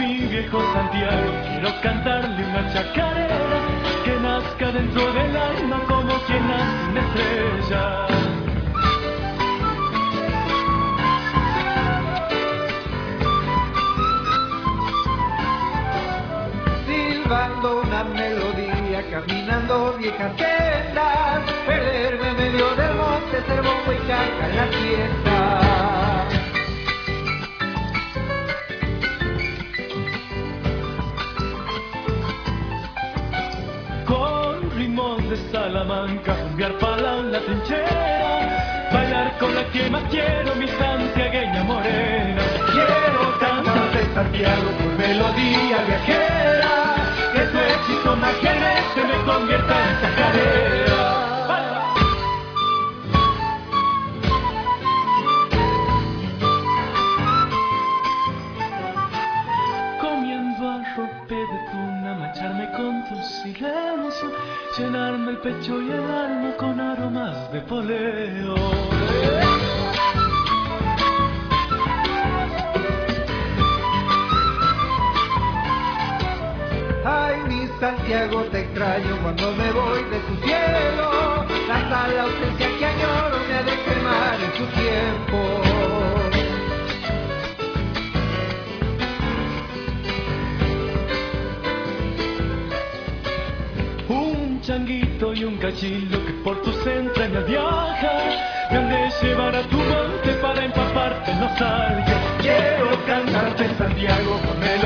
mi viejo Santiago, quiero cantarle una chacarera que nazca dentro del alma como quien nace una estrella. Silbando una melodía, caminando viejas sendas, perderme en medio del monte, ser bombo y caca en la fiesta. Con ritmos de Salamanca, cambiar pala en la trinchera, bailar con la que más quiero, mi santiagueña morena. Quiero cantarte Santiago por melodía viajera, que tu hechizo mágicamente me convierta en chacarera. Comiendo arrope de tuna, mancharme con tu silencio, llenarme el pecho y el alma con aromas de poleo. Ay, mi Santiago, te extraño cuando me voy de tu cielo. La sal, la ausencia que añoro me ha de quemar en su tiempo. Un changuito y un cachilo que por tus entrañas viaja, me han de llevar a tu monte para empaparte en nostalgia. Quiero cantarte Santiago con